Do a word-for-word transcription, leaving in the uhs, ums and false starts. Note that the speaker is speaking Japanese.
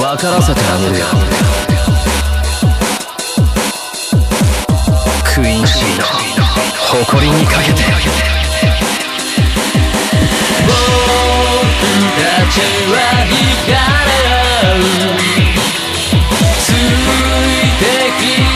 分からせてあげるよ。クイーンシーの誇りにかけて。僕たちは惹かれ合う、ついてき